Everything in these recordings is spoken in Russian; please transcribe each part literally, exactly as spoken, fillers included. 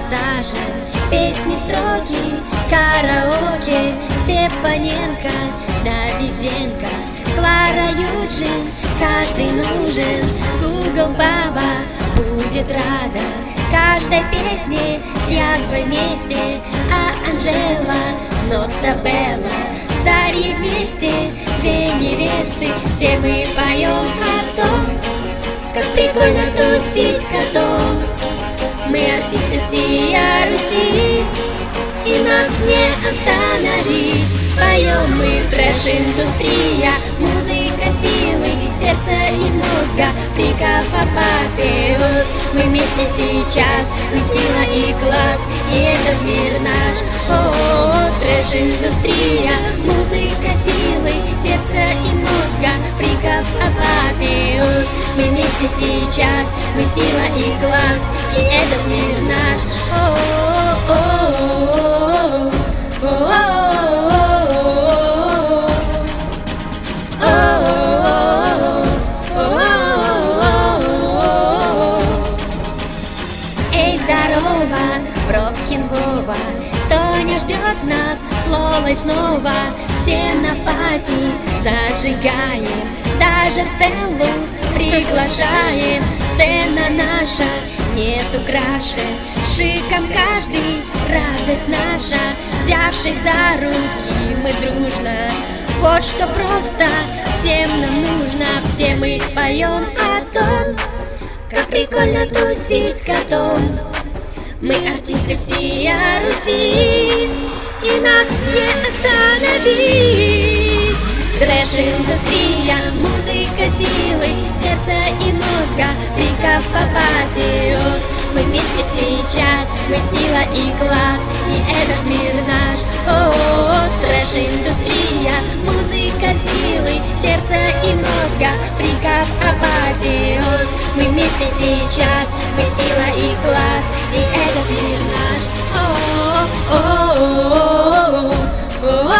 даже песни, строки, караоке. Степаненко, Давиденко, Клара Юджин, каждый нужен. Google Баба будет рада каждой песне с язвой вместе. А Анжела, Нота Белла, с Дарьей вместе, две невесты. Все мы поем о том, как прикольно тусить с котом. Мы артисты всея Руси, и нас не остановить. Поем мы трэш-индустрия, музыка силы, сердца и мозга, фриков апофеоз. Мы вместе сейчас, мы сила и класс, и этот мир наш. О, трэш-индустрия, музыка силы, сердца и мозга, фриков апофеоз. Мы вместе сейчас, мы сила и класс, и этот мир наш. О-о-о-о-о-о. Эй, здорово, Бровкин Вова, Тоня ждет нас снова и снова. Все на пати зажигаем, даже Стеллу приглашаем. Сцена наша нету краше, шиком каждый, радость наша. Взявшись за руки, мы дружно, вот что просто всем нам нужно. Все мы поем о том, как прикольно тусить с котом. Мы артисты всея Руси, и нас не остановить. Трэш-индустрия, музыка силы, сердца и мозга, фриков апофеоз. Мы вместе сейчас, мы сила и класс, и этот мир наш. О, трэш-индустрия, музыка силы, сердца и мозга, фриков апофеоз. Мы вместе сейчас, мы сила и класс, и этот мир наш. О, о, о, о,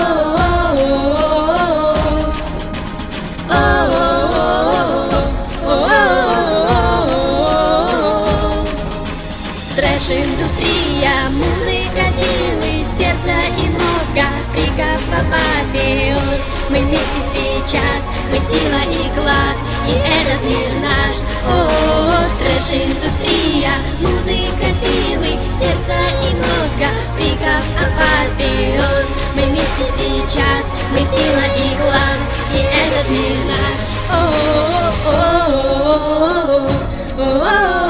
трэш-индустрия, музыка силы, сердца и мозга, фриков апофеоз. Мы вместе сейчас, мы сила и класс, и этот мир наш. О, трэш-индустрия, музыка силы, сердца и мозга, фриков апофеоз. Мы вместе сейчас, мы сила и класс, и этот мир наш. О, о, о, о, о, о.